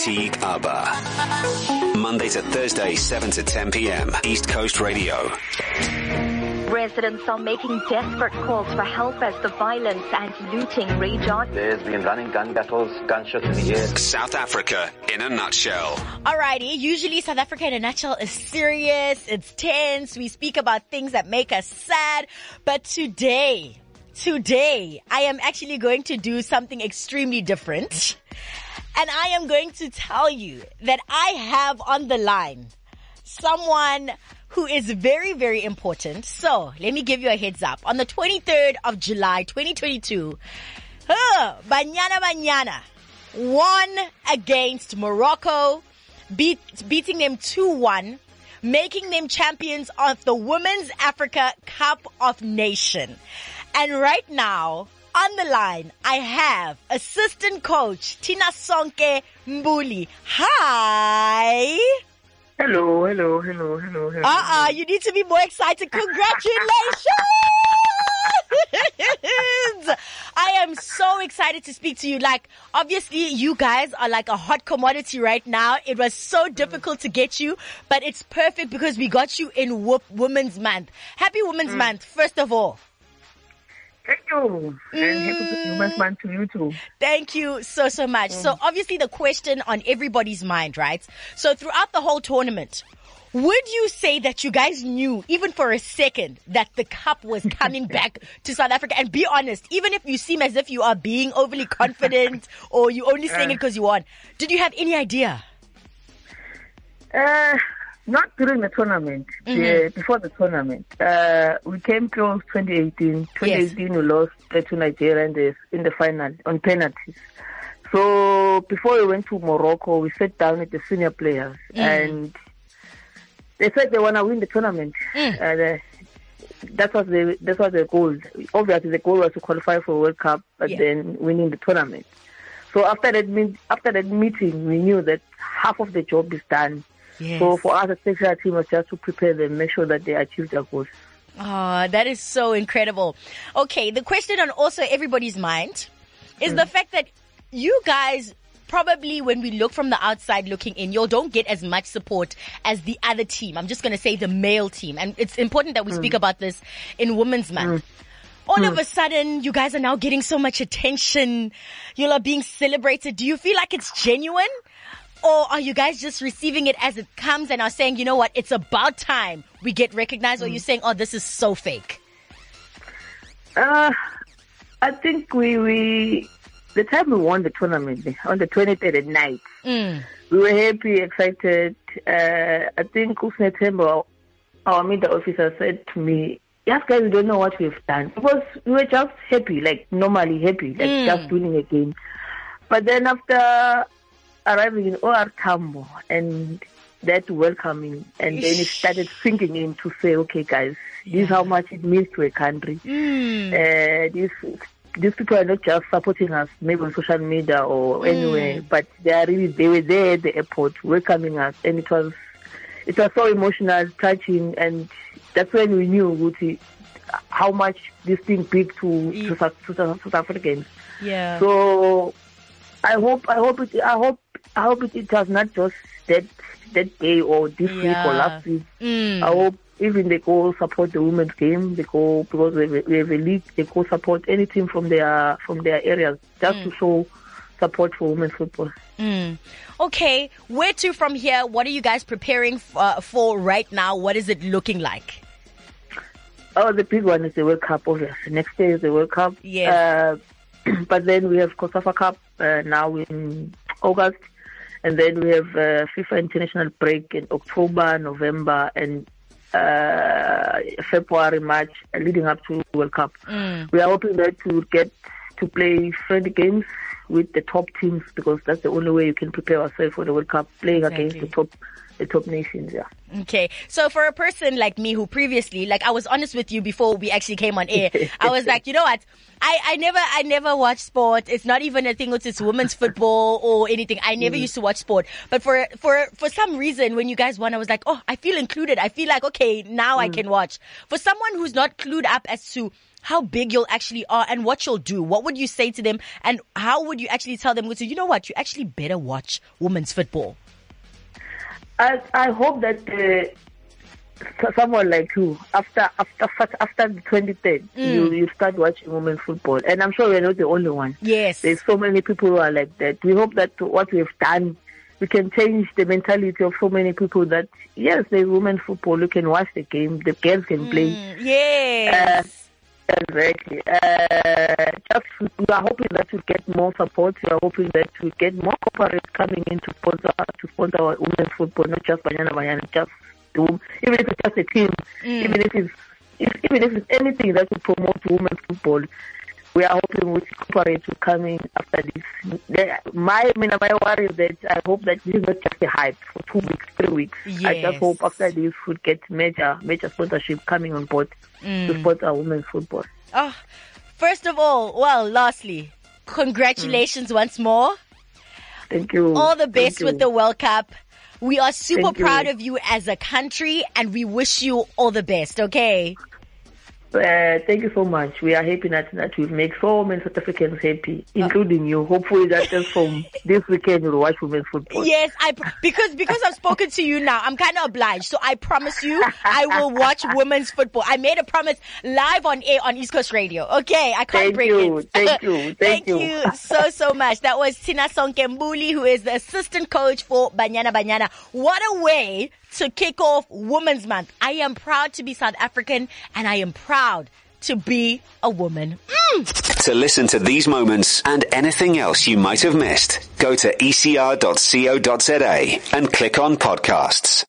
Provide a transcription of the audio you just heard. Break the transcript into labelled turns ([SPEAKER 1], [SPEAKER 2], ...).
[SPEAKER 1] Atiq Abba. Monday to Thursday, 7 to 10 p.m. East Coast Radio.
[SPEAKER 2] Residents are making desperate calls for help as the violence and looting rage on.
[SPEAKER 3] There's been running gun battles, gunshots in the air.
[SPEAKER 1] South Africa in a nutshell.
[SPEAKER 4] Alrighty, usually South Africa in a nutshell is serious, it's tense, we speak about things that make us sad, but today, I am actually going to do something extremely different. And I am going to tell you that I have on the line someone who is very, very important. So, let me give you a heads up. On the 23rd of July, 2022, Banyana won against Morocco, beating them 2-1, making them champions of the Women's Africa Cup of Nations. And right now, on the line, I have assistant coach Tina Sonke Mbuli. Hi.
[SPEAKER 5] Hello.
[SPEAKER 4] You need to be more excited. Congratulations! I am so excited to speak to you. Like, obviously, you guys are like a hot commodity right now. It was so difficult to get you, but it's perfect because we got you in Women's Month. Happy Women's Month, first of all.
[SPEAKER 5] Thank you. And happy Women's Month to you too.
[SPEAKER 4] Thank you so much. So obviously the question on everybody's mind, right? So throughout the whole tournament, would you say that you guys knew, even for a second, that the cup was coming back to South Africa? And be honest, even if you seem as if you are being overly confident or you only saying it because you won, did you have any idea?
[SPEAKER 5] Not during the tournament. Before the tournament, we came close. 2018. 2018, we lost to Nigeria in the final on penalties. So before we went to Morocco, we sat down with the senior players, and they said they want to win the tournament. That was the goal. Obviously, the goal was to qualify for World Cup, but then winning the tournament. So after that meeting, we knew that half of the job is done. Yes. So for us, the selection team was just to prepare them, make sure that they achieve their goals.
[SPEAKER 4] Oh, that is so incredible. Okay, the question on also everybody's mind is the fact that you guys probably, when we look from the outside looking in, you don't get as much support as the other team. I'm just going to say the male team. And it's important that we speak about this in Women's Month. All of a sudden, you guys are now getting so much attention. You are being celebrated. Do you feel like it's genuine? Or are you guys just receiving it as it comes and are saying, you know what, it's about time we get recognized? Or are you saying, oh, this is so fake?
[SPEAKER 5] I think the time we won the tournament, on the 23rd at night, we were happy, excited. I think Usne Tembo, our media officer, said to me, yes, guys, we don't know what we've done. Because we were just happy, like normally happy, like just winning a game. But then after arriving in OR Tambo and that welcoming, and then it started sinking in to say, okay, guys, this is how much it means to a country. These people are not just supporting us maybe on social media or anywhere, but they were there at the airport welcoming us, and it was so emotional, touching, and that's when we knew how much this thing big to South Africans.
[SPEAKER 4] Yeah.
[SPEAKER 5] So I hope it was not just that day or this week or last week. I hope even they go support the women's game. They go, because we have a league. They go support any team from their areas, just to show support for women's football.
[SPEAKER 4] Okay, where to from here? What are you guys preparing for right now? What is it looking like?
[SPEAKER 5] Oh, the big one is the World Cup, obviously. Next day is the World Cup.
[SPEAKER 4] Yes.
[SPEAKER 5] But then we have COSAFA Cup now in August. And then we have FIFA International break in October, November, and February, March, leading up to World Cup. We are hoping that to get to play friendly games with the top teams, because that's the only way you can prepare yourself for the World Cup, playing against the top nations.
[SPEAKER 4] Okay, so for a person like me who previously, like, I was honest with you before we actually came on air, I was like, you know what, I never watch sport. It's not even a thing that it's women's football or anything. I never used to watch sport, but for some reason, when you guys won, I was like, oh, I feel included. I feel like, okay, now I can watch. For someone who's not clued up as to how big you'll actually are and what you'll do, what would you say to them, and how would you actually tell them, you know what, you actually better watch women's football?
[SPEAKER 5] I hope that someone like you, after the 23rd, you start watching women's football. And I'm sure we're not the only one.
[SPEAKER 4] Yes.
[SPEAKER 5] There's so many people who are like that. We hope that what we've done, we can change the mentality of so many people that, yes, there's women's football. You can watch the game. The girls can play.
[SPEAKER 4] Yes.
[SPEAKER 5] Exactly. We are hoping that we get more support. We are hoping that we get more corporates coming in to sponsor our women's football, not just Banyana, just even if it's just a team, even if it's anything that will promote women's football. We are hoping with corporates will come in after this. My worry is that I hope that this is not just a hype for 2 weeks, 3 weeks.
[SPEAKER 4] Yes.
[SPEAKER 5] I just hope after this we'll get major sponsorship coming on board to support our women's football.
[SPEAKER 4] Oh, first of all, lastly, congratulations once more.
[SPEAKER 5] Thank you.
[SPEAKER 4] All the best with the World Cup. We are super proud of you as a country, and we wish you all the best, okay?
[SPEAKER 5] Thank you so much. We are happy that we've made so many South Africans happy, including you. Hopefully that just from this weekend you'll watch women's football.
[SPEAKER 4] Yes, because I've spoken to you now, I'm kind of obliged. So I promise you, I will watch women's football. I made a promise live on air on East Coast Radio. Okay, I can't break it.
[SPEAKER 5] Thank you.
[SPEAKER 4] Thank you so much. That was Tina Sonkembuli, who is the assistant coach for Banyana. What a way to kick off Women's Month. I am proud to be South African, and I am proud to be a woman.
[SPEAKER 1] To listen to these moments and anything else you might have missed, go to ecr.co.za and click on podcasts.